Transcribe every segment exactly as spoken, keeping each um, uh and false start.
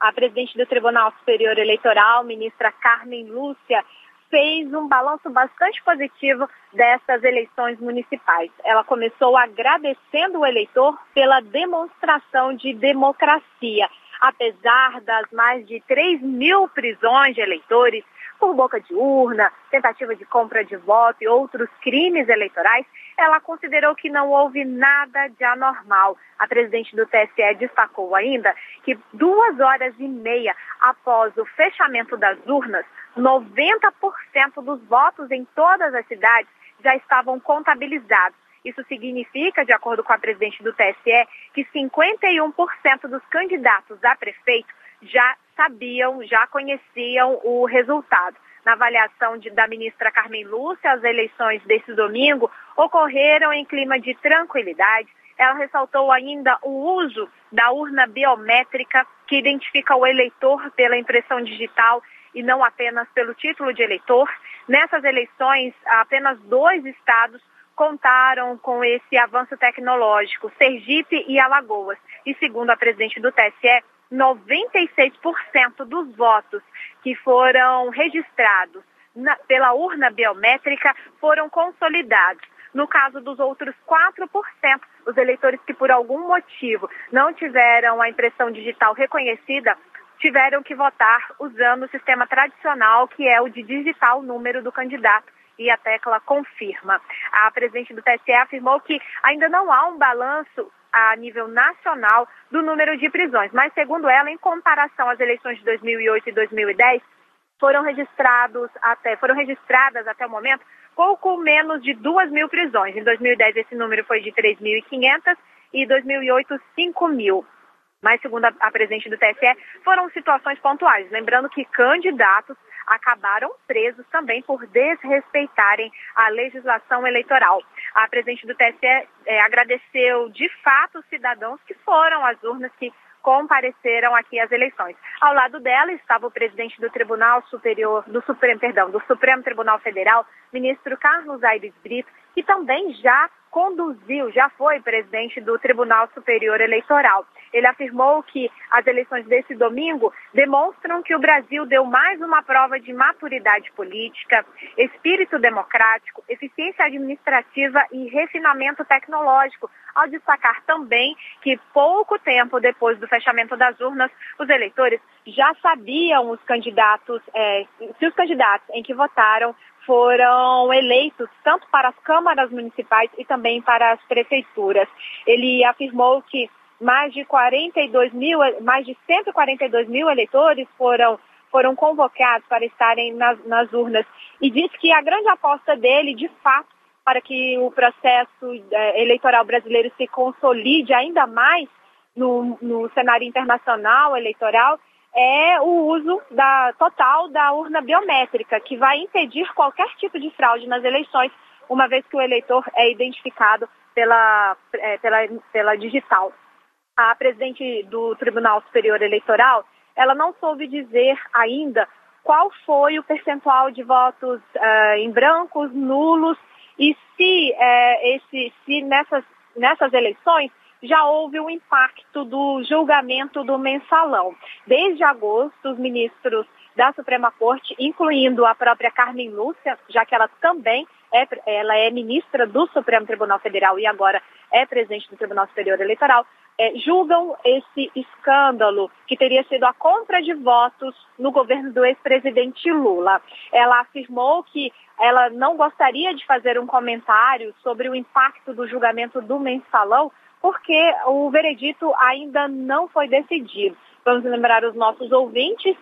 A presidente do Tribunal Superior Eleitoral, ministra Carmen Lúcia, fez um balanço bastante positivo dessas eleições municipais. Ela começou agradecendo o eleitor pela demonstração de democracia. Apesar das mais de três mil prisões de eleitores por boca de urna, tentativa de compra de voto e outros crimes eleitorais, ela considerou que não houve nada de anormal. A presidente do T S E destacou ainda que duas horas e meia após o fechamento das urnas, noventa por cento dos votos em todas as cidades já estavam contabilizados. Isso significa, de acordo com a presidente do T S E, que cinquenta e um por cento dos candidatos a prefeito já sabiam, já conheciam o resultado. Na avaliação de, da ministra Carmen Lúcia, as eleições desse domingo ocorreram em clima de tranquilidade. Ela ressaltou ainda o uso da urna biométrica, que identifica o eleitor pela impressão digital e não apenas pelo título de eleitor. Nessas eleições, apenas dois estados contaram com esse avanço tecnológico, Sergipe e Alagoas. E segundo a presidente do T S E, noventa e seis por cento dos votos que foram registrados na, pela urna biométrica foram consolidados. No caso dos outros quatro por cento, os eleitores que por algum motivo não tiveram a impressão digital reconhecida, tiveram que votar usando o sistema tradicional, que é o de digitar o número do candidato e a tecla confirma. A presidente do T S E afirmou que ainda não há um balanço a nível nacional do número de prisões, mas segundo ela, em comparação às eleições de dois mil e oito e dois mil e dez, foram registrados até, foram registradas até o momento pouco menos de duas mil prisões. Em dois mil e dez esse número foi de três mil e quinhentas e em dois mil e oito cinco mil. Mas, segundo a, a presidente do T S E, foram situações pontuais. Lembrando que candidatos acabaram presos também por desrespeitarem a legislação eleitoral. A presidente do T S E é, agradeceu, de fato, os cidadãos que foram às urnas, que compareceram aqui às eleições. Ao lado dela estava o presidente do Tribunal Superior, do Supremo, perdão, do Supremo Tribunal Federal, ministro Carlos Aires Brito, que também já conduziu, já foi presidente do Tribunal Superior Eleitoral. Ele afirmou que as eleições desse domingo demonstram que o Brasil deu mais uma prova de maturidade política, espírito democrático, eficiência administrativa e refinamento tecnológico, ao destacar também que pouco tempo depois do fechamento das urnas, os eleitores já sabiam os candidatos, é, se os candidatos em que votaram foram eleitos tanto para as câmaras municipais e também para as prefeituras. Ele afirmou que mais de quarenta e dois mil, mais de cento e quarenta e dois mil eleitores foram, foram convocados para estarem nas, nas urnas e disse que a grande aposta dele, de fato, para que o processo é, eleitoral brasileiro se consolide ainda mais no, no cenário internacional eleitoral, é o uso da, total da urna biométrica, que vai impedir qualquer tipo de fraude nas eleições, uma vez que o eleitor é identificado pela, é, pela, pela digital. A presidente do Tribunal Superior Eleitoral, ela não soube dizer ainda qual foi o percentual de votos uh, em brancos, nulos, e se, uh, esse, se nessas, nessas eleições já houve um impacto do julgamento do mensalão. Desde agosto, os ministros da Suprema Corte, incluindo a própria Carmen Lúcia, já que ela também é, ela é ministra do Supremo Tribunal Federal e agora é presidente do Tribunal Superior Eleitoral, é, julgam esse escândalo que teria sido a compra de votos no governo do ex-presidente Lula. Ela afirmou que ela não gostaria de fazer um comentário sobre o impacto do julgamento do mensalão, porque o veredito ainda não foi decidido. Vamos lembrar os nossos ouvintes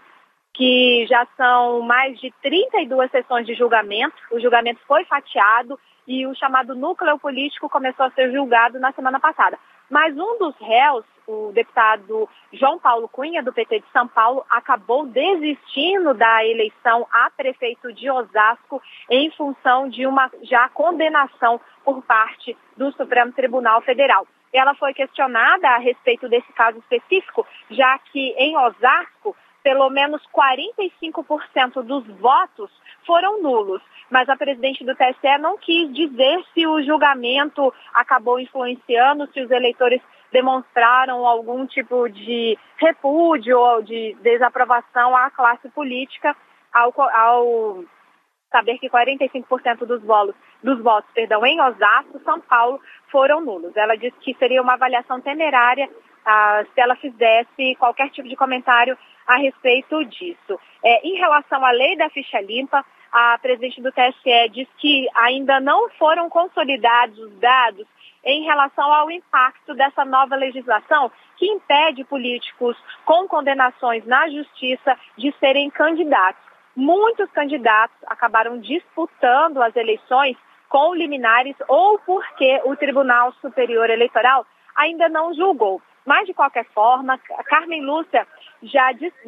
que já são mais de trinta e duas sessões de julgamento. O julgamento foi fatiado e o chamado núcleo político começou a ser julgado na semana passada. Mas um dos réus, o deputado João Paulo Cunha, do P T de São Paulo, acabou desistindo da eleição a prefeito de Osasco em função de uma já condenação por parte do Supremo Tribunal Federal. Ela foi questionada a respeito desse caso específico, já que em Osasco, pelo menos quarenta e cinco por cento dos votos foram nulos. Mas a presidente do T S E não quis dizer se o julgamento acabou influenciando, se os eleitores demonstraram algum tipo de repúdio ou de desaprovação à classe política ao, ao saber que quarenta e cinco por cento dos votos, dos votos perdão, em Osasco, São Paulo, foram nulos. Ela disse que seria uma avaliação temerária ah, se ela fizesse qualquer tipo de comentário a respeito disso. É, em relação à lei da ficha limpa, a presidente do T S E diz que ainda não foram consolidados os dados em relação ao impacto dessa nova legislação que impede políticos com condenações na justiça de serem candidatos. Muitos candidatos acabaram disputando as eleições com liminares ou porque o Tribunal Superior Eleitoral ainda não julgou. Mas, de qualquer forma, a Carmen Lúcia já,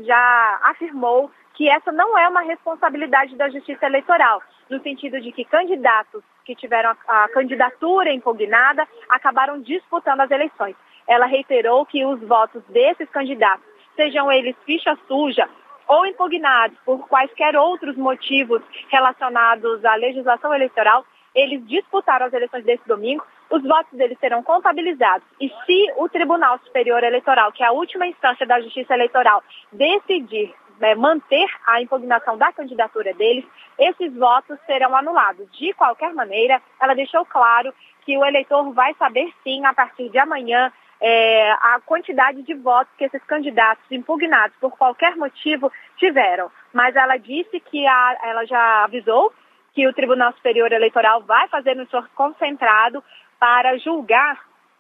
já afirmou que essa não é uma responsabilidade da Justiça Eleitoral, no sentido de que candidatos que tiveram a, a candidatura impugnada acabaram disputando as eleições. Ela reiterou que os votos desses candidatos, sejam eles ficha suja ou impugnados por quaisquer outros motivos relacionados à legislação eleitoral, eles disputaram as eleições desse domingo, os votos deles serão contabilizados. E se o Tribunal Superior Eleitoral, que é a última instância da Justiça Eleitoral, decidir é, manter a impugnação da candidatura deles, esses votos serão anulados. De qualquer maneira, ela deixou claro que o eleitor vai saber sim, a partir de amanhã, É, a quantidade de votos que esses candidatos impugnados por qualquer motivo tiveram. Mas ela disse que a, ela já avisou que o Tribunal Superior Eleitoral vai fazer um esforço concentrado para julgar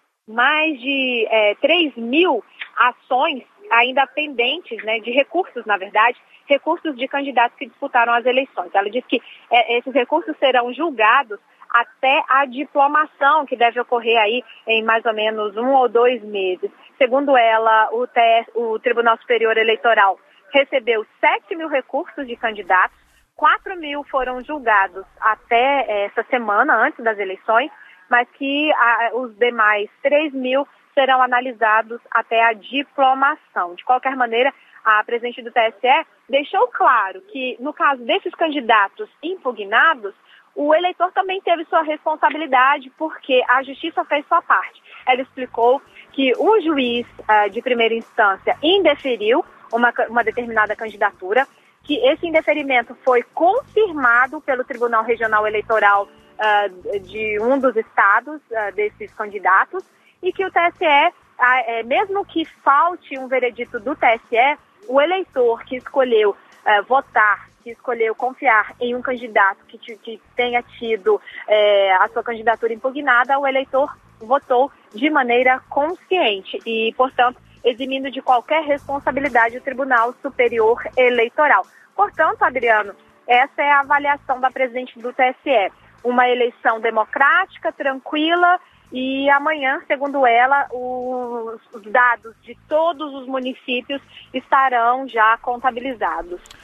mais de é, três mil ações ainda pendentes, né, de recursos, na verdade, recursos de candidatos que disputaram as eleições. Ela disse que é, esses recursos serão julgados até a diplomação, que deve ocorrer aí em mais ou menos um ou dois meses. Segundo ela, o, T S, o Tribunal Superior Eleitoral recebeu sete mil recursos de candidatos, quatro mil foram julgados até essa semana, antes das eleições, mas que a, os demais três mil serão analisados até a diplomação. De qualquer maneira, a presidente do T S E deixou claro que, no caso desses candidatos impugnados, o eleitor também teve sua responsabilidade porque a justiça fez sua parte. Ela explicou que o juiz uh, de primeira instância indeferiu uma, uma determinada candidatura, que esse indeferimento foi confirmado pelo Tribunal Regional Eleitoral uh, de um dos estados uh, desses candidatos e que o T S E, uh, mesmo que falte um veredito do T S E, o eleitor que escolheu uh, votar, que escolheu confiar em um candidato que, que tenha tido é, a sua candidatura impugnada, o eleitor votou de maneira consciente e, portanto, eximindo de qualquer responsabilidade o Tribunal Superior Eleitoral. Portanto, Adriano, essa é a avaliação da presidente do T S E. Uma eleição democrática, tranquila, e amanhã, segundo ela, os, os dados de todos os municípios estarão já contabilizados.